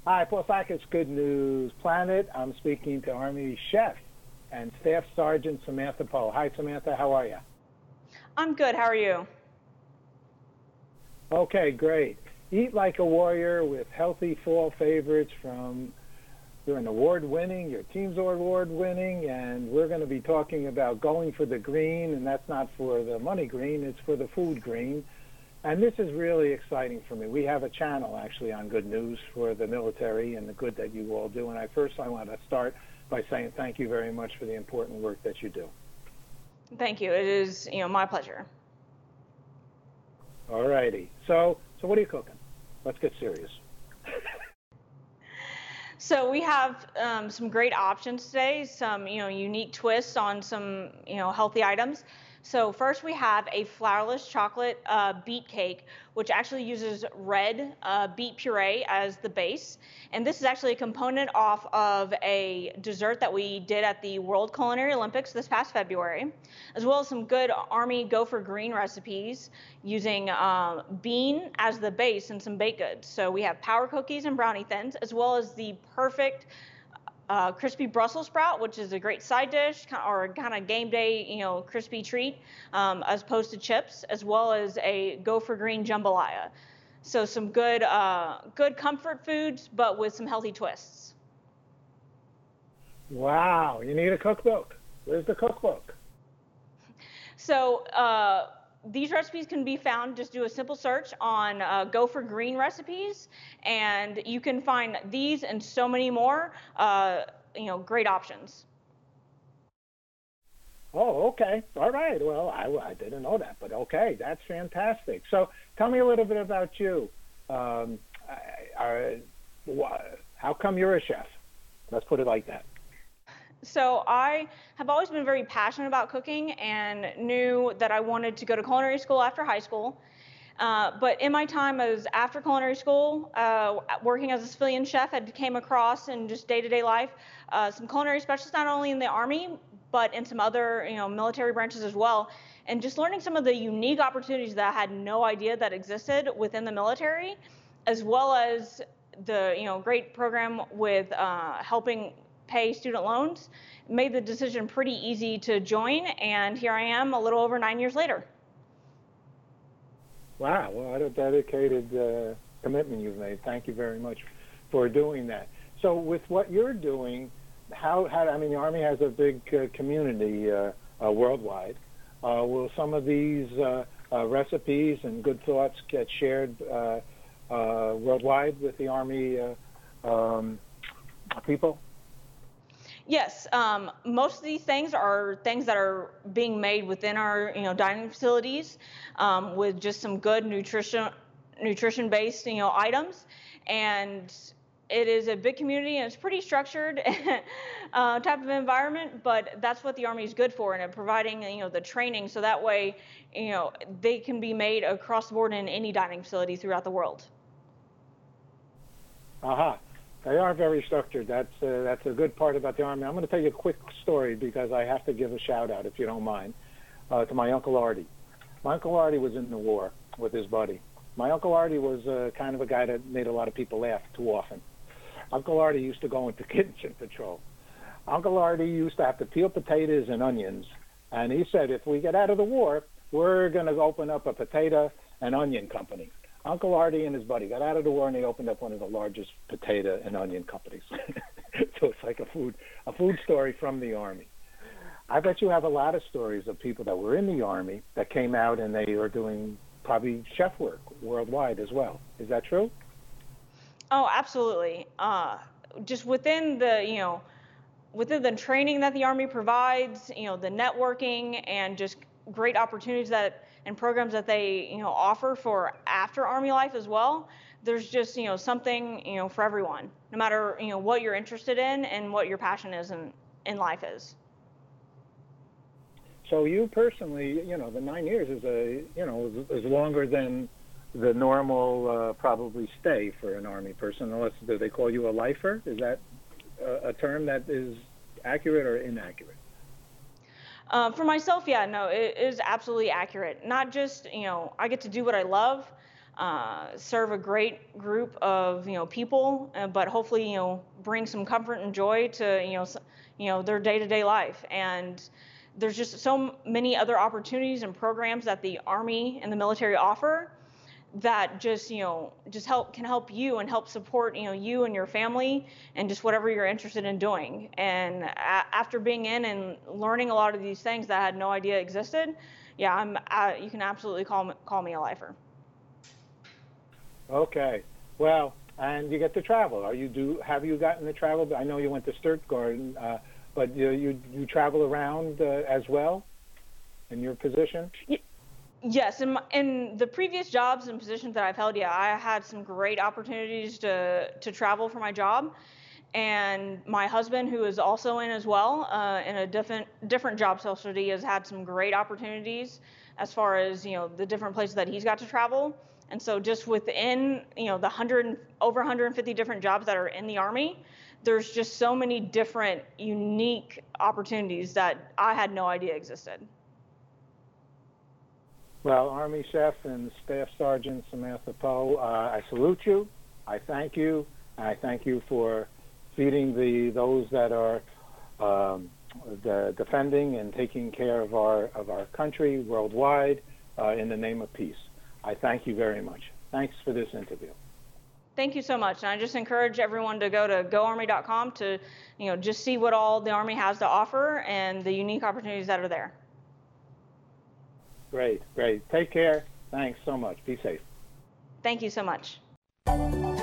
Hi, Paul Sackett, Good News Planet. I'm speaking to Army Chef and Staff Sergeant Samantha Poe. Hi, Samantha. How are you? I'm good. How are you? Okay, great. Eat like a warrior with healthy fall favorites from you're an award-winning, your team's award-winning, and we're going to be talking about going for the green, and that's not for the money green, it's for the food green. And this is really exciting for me. We have a channel actually on Good News for the military and the good that you all do. And I want to start by saying thank you very much for the important work that you do. Thank you. It is, my pleasure. All righty. So what are you cooking? Let's get serious. So we have some great options today, some unique twists on some healthy items. So first we have a flourless chocolate beet cake, which actually uses red beet puree as the base. And this is actually a component off of a dessert that we did at the World Culinary Olympics this past February, as well as some good Army Go for Green recipes using bean as the base and some baked goods. So we have power cookies and brownie thins, as well as the perfect crispy Brussels sprout, which is a great side dish or kind of game day, crispy treat, as opposed to chips, as well as a Go for Green jambalaya. So some good comfort foods, but with some healthy twists. Wow, you need a cookbook. Where's the cookbook? So these recipes can be found, just do a simple search on Go for Green recipes, and you can find these and so many more, great options. Oh, okay. All right. Well, I didn't know that, but okay, that's fantastic. So tell me a little bit about you. How come you're a chef? Let's put it like that. So I have always been very passionate about cooking and knew that I wanted to go to culinary school after high school. But in my time as after culinary school, working as a civilian chef, I came across in just day-to-day life some culinary specialists, not only in the Army, but in some other military branches as well. And just learning some of the unique opportunities that I had no idea that existed within the military, as well as the great program with helping pay student loans, made the decision pretty easy to join, and here I am a little over 9 years later. Wow, well, what a dedicated commitment you've made. Thank you very much for doing that. So with what you're doing, the Army has a big community worldwide. Will some of these recipes and good thoughts get shared worldwide with the Army people? Yes, most of these things are things that are being made within our dining facilities with just some good nutrition-based items, and it is a big community and it's pretty structured type of environment. But that's what the Army is good for, and providing the training so that way they can be made across the board in any dining facility throughout the world. Aha. They are very structured. That's a good part about the Army. I'm going to tell you a quick story because I have to give a shout out, if you don't mind, to my Uncle Artie. My Uncle Artie was in the war with his buddy. My Uncle Artie was kind of a guy that made a lot of people laugh too often. Uncle Artie used to go into kitchen patrol. Uncle Artie used to have to peel potatoes and onions, and he said, if we get out of the war, we're going to open up a potato and onion company. Uncle Artie and his buddy got out of the war, and they opened up one of the largest potato and onion companies. So it's like a food story from the Army. I bet you have a lot of stories of people that were in the Army that came out and they are doing probably chef work worldwide as well. Is that true? Oh, absolutely. Just within the training that the Army provides, the networking and just great opportunities and programs that they offer for after Army life as well. There's just something for everyone, no matter what you're interested in and what your passion is in life is. So you personally, the 9 years is longer than the normal probably stay for an Army person. Unless do they call you a lifer? Is that a term that is accurate or inaccurate? For myself, yeah, no, it is absolutely accurate. Not just, I get to do what I love, serve a great group of people, but hopefully bring some comfort and joy to their day-to-day life. And there's just so many other opportunities and programs that the Army and the military offer that just can help you and help support you and your family and just whatever you're interested in doing. And after being in and learning a lot of these things that I had no idea existed, yeah, you can absolutely call me a lifer. Okay. Well, and you get to travel. Have you gotten to travel? I know you went to Stuttgart, but you travel around as well in your position? Yes, in the previous jobs and positions that I've held, yeah, I had some great opportunities to travel for my job. And my husband, who is also in as well, in a different job specialty, has had some great opportunities as far as the different places that he's got to travel. And so just within the over 150 different jobs that are in the Army, there's just so many different unique opportunities that I had no idea existed. Well, Army Chef and Staff Sergeant Samantha Poe, I salute you. I thank you. And I thank you for feeding those that are defending and taking care of our country worldwide in the name of peace. I thank you very much. Thanks for this interview. Thank you so much. And I just encourage everyone to go to goarmy.com to just see what all the Army has to offer and the unique opportunities that are there. Great. Take care. Thanks so much. Be safe. Thank you so much.